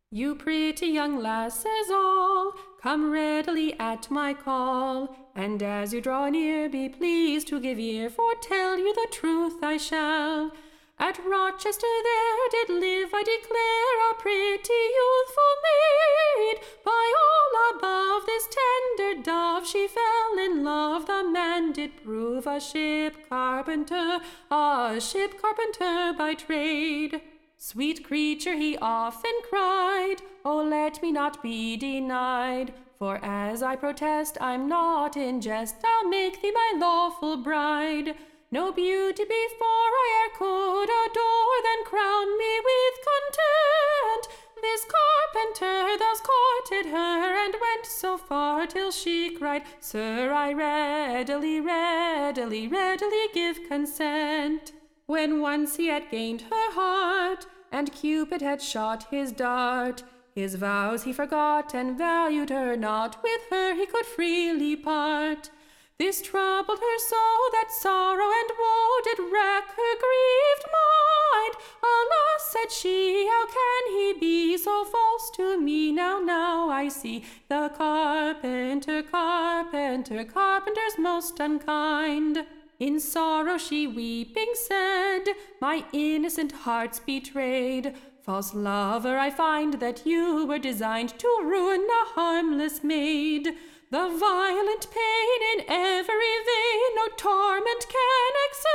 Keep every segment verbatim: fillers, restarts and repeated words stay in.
You pretty young lasses all, come readily at my call, and as you draw near, be pleased to give ear, for tell you the truth I shall. At Rochester there did live, I declare, a pretty youthful maid. By all above this tender dove, she fell in love. The man did prove a ship carpenter, a ship carpenter by trade. Sweet creature, he often cried, oh, let me not be denied, for as I protest, I'm not in jest, I'll make thee my lawful bride. No beauty before I e'er could adore, then crown me with content. This carpenter thus courted her, and went so far till she cried, Sir, I readily, readily, readily give consent. When once he had gained her heart, and Cupid had shot his dart, his vows he forgot, and valued her not, with her he could freely part. This troubled her so, that sorrow and woe did rack her grieved mind. Alas, said she, how can he be so false to me? Now, now I see the carpenter, carpenter, carpenter's most unkind. In sorrow she weeping said, my innocent heart's betrayed. False lover, I find that you were designed to ruin a harmless maid. The violent pain in every vein no torment can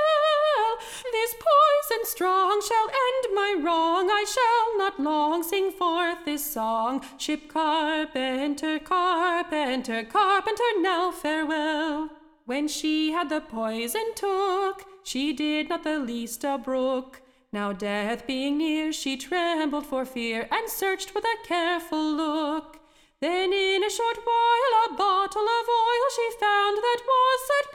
excel. This poison strong shall end my wrong, I shall not long sing forth this song. Ship carpenter, carpenter, carpenter, now farewell. When she had the poison took, she did not the least a brook. Now death being near, she trembled for fear, and searched with a careful look. Then in a short while a bottle of oil she found that was set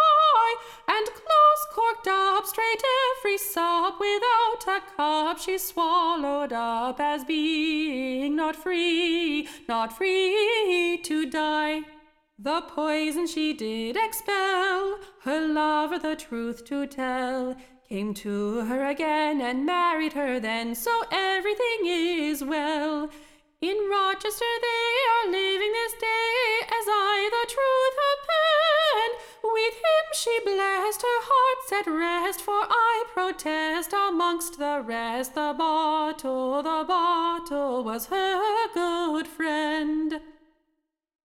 by, and close corked up straight every sup, without a cup she swallowed up, as being not free, not free to die. The poison she did expel, her lover the truth to tell, came to her again and married her then, so everything is well. In Rochester they are living this day, as I the truth append. With him she blessed, her heart's at rest, for I protest, amongst the rest, the bottle, the bottle was her good friend.